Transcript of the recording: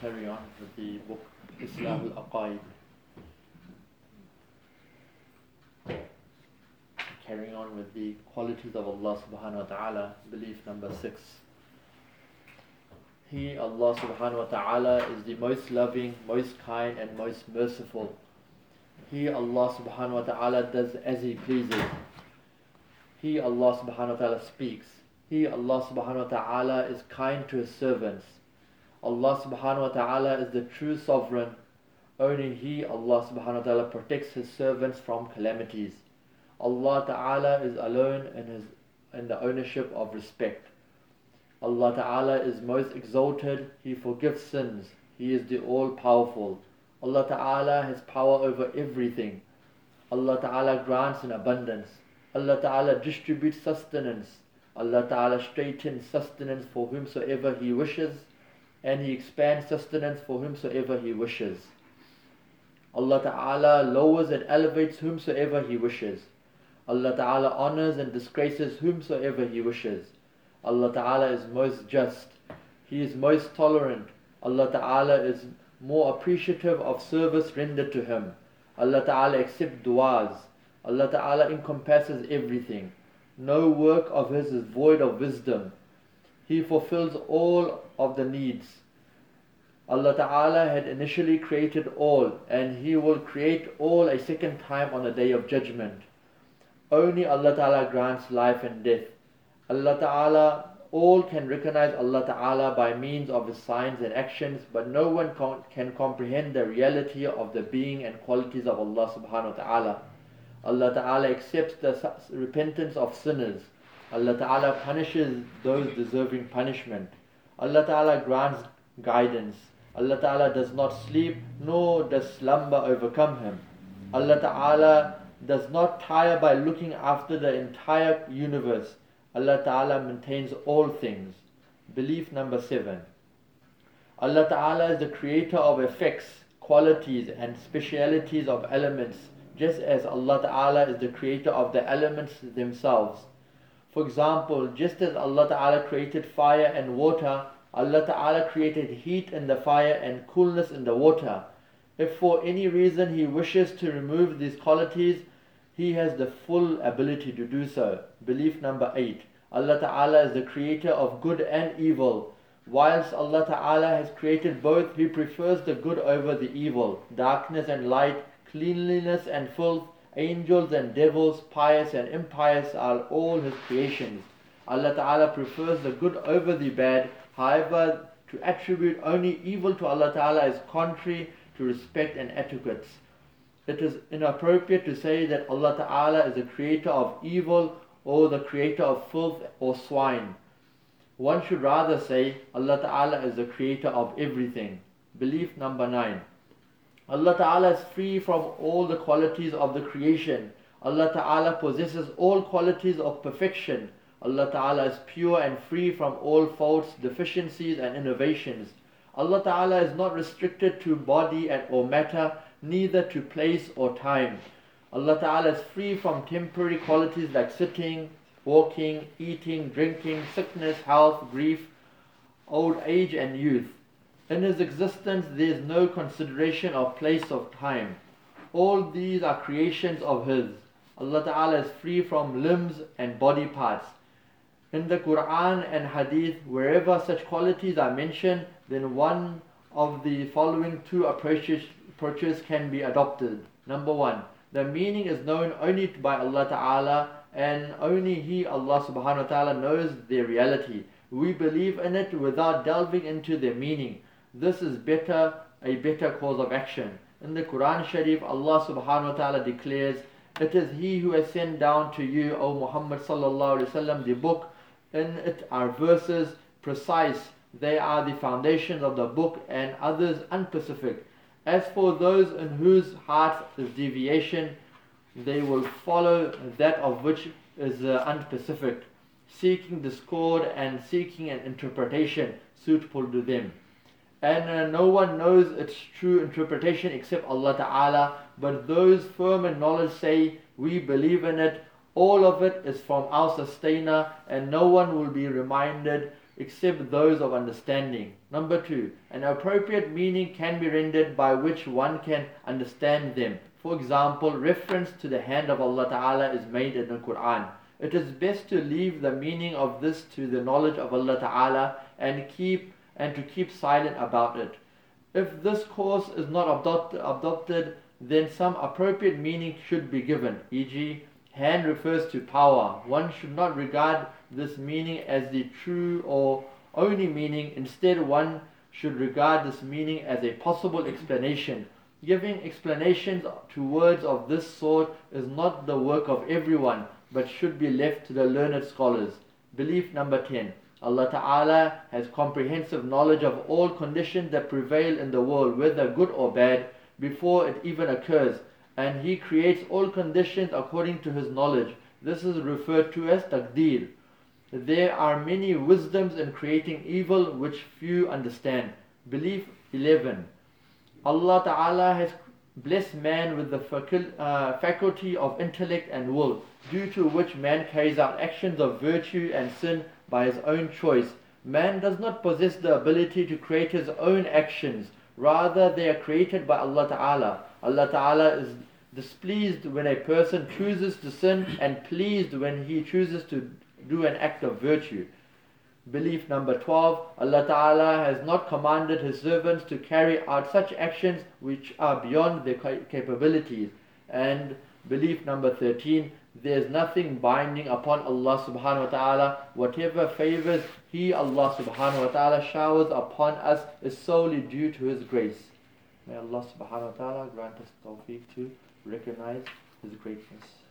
carry on with the book Islah al-Aqaid. Carrying on with the qualities of Allah subhanahu wa ta'ala, belief number 6. He, Allah subhanahu wa ta'ala, is the most loving, most kind and most merciful. He, Allah subhanahu wa ta'ala, does as He pleases. He, Allah subhanahu wa ta'ala, speaks. He, Allah subhanahu wa ta'ala, is kind to His servants. Allah subhanahu wa ta'ala is the true sovereign. Only He, Allah subhanahu wa ta'ala, protects His servants from calamities. Allah ta'ala is alone in the ownership of respect. Allah ta'ala is most exalted. He forgives sins. He is the all-powerful. Allah ta'ala has power over everything. Allah ta'ala grants in abundance. Allah ta'ala distributes sustenance. Allah ta'ala straightens sustenance for whomsoever He wishes, and He expands sustenance for whomsoever He wishes. Allah ta'ala lowers and elevates whomsoever He wishes. Allah ta'ala honors and disgraces whomsoever He wishes. Allah ta'ala is most just. He is most tolerant. Allah ta'ala is more appreciative of service rendered to Him. Allah ta'ala accepts du'as. Allah ta'ala encompasses everything. No work of His is void of wisdom. He fulfills all of the needs. Allah ta'ala had initially created all, and He will create all a second time on the Day of Judgment. Only Allah ta'ala grants life and death. Allah ta'ala, all can recognize Allah ta'ala by means of His signs and actions, but no one can comprehend the reality of the being and qualities of Allah subhanahu wa ta'ala. Allah ta'ala accepts the repentance of sinners. Allah ta'ala punishes those deserving punishment. Allah ta'ala grants guidance. Allah ta'ala does not sleep, nor does slumber overcome Him. Allah ta'ala does not tire by looking after the entire universe. Allah ta'ala maintains all things. Belief number 7. Allah ta'ala is the creator of effects, qualities and specialities of elements, just as Allah ta'ala is the creator of the elements themselves. For example, just as Allah ta'ala created fire and water, Allah ta'ala created heat in the fire and coolness in the water. If for any reason He wishes to remove these qualities, He has the full ability to do so. Belief number 8. Allah ta'ala is the creator of good and evil. Whilst Allah ta'ala has created both, He prefers the good over the evil. Darkness and light, cleanliness and filth, angels and devils, pious and impious are all His creations. Allah ta'ala prefers the good over the bad. However, to attribute only evil to Allah ta'ala is contrary to respect and etiquette. It is inappropriate to say that Allah ta'ala is the creator of evil or the creator of filth or swine. One should rather say Allah ta'ala is the creator of everything. Belief number 9. Allah ta'ala is free from all the qualities of the creation. Allah ta'ala possesses all qualities of perfection. Allah ta'ala is pure and free from all faults, deficiencies and innovations. Allah ta'ala is not restricted to body or matter, neither to place or time. Allah ta'ala is free from temporary qualities like sitting, walking, eating, drinking, sickness, health, grief, old age and youth. In His existence there is no consideration of place or time. All these are creations of His. Allah ta'ala is free from limbs and body parts. In the Quran and Hadith, wherever such qualities are mentioned, then one of the following two approaches can be adopted. Number 1. The meaning is known only by Allah Ta'ala, and only He, Allah Subhanahu wa Ta'ala, knows their reality. We believe in it without delving into their meaning. This is a better course of action. In the Quran Sharif, Allah Subhanahu wa Ta'ala declares, "It is He who has sent down to you, O Muhammad Sallallahu Alaihi Wasallam, the book. In it are verses precise. They are the foundations of the book, and others unspecific. As for those in whose hearts is deviation, they will follow that of which is unspecific, seeking discord and seeking an interpretation suitable to them. And no one knows its true interpretation except Allah Ta'ala, but those firm in knowledge say, we believe in it. All of it is from our sustainer, and no one will be reminded except those of understanding. Number 2, an appropriate meaning can be rendered by which one can understand them. For example, reference to the hand of Allah Ta'ala is made in the Quran. It is best to leave the meaning of this to the knowledge of Allah Ta'ala and to keep silent about it. If this course is not adopted, then some appropriate meaning should be given, e.g., hand refers to power. One should not regard this meaning as the true or only meaning. Instead, one should regard this meaning as a possible explanation. Giving explanations to words of this sort is not the work of everyone, but should be left to the learned scholars. Belief number 10. Allah Ta'ala has comprehensive knowledge of all conditions that prevail in the world, whether good or bad, before it even occurs, and He creates all conditions according to His knowledge. This is referred to as taqdeer. There are many wisdoms in creating evil which few understand. Belief 11. Allah Ta'ala has blessed man with the faculty of intellect and will, due to which man carries out actions of virtue and sin by his own choice. Man does not possess the ability to create his own actions. Rather, they are created by Allah Ta'ala. Allah Ta'ala is displeased when a person chooses to sin and pleased when he chooses to do an act of virtue. Belief number 12. Allah Ta'ala has not commanded His servants to carry out such actions which are beyond their capabilities. And belief number 13. There is nothing binding upon Allah Subhanahu Wa Ta'ala. Whatever favors He, Allah Subhanahu Wa Ta'ala, showers upon us is solely due to His grace. May Allah Subhanahu Wa Ta'ala grant us tawfiq to recognize His greatness.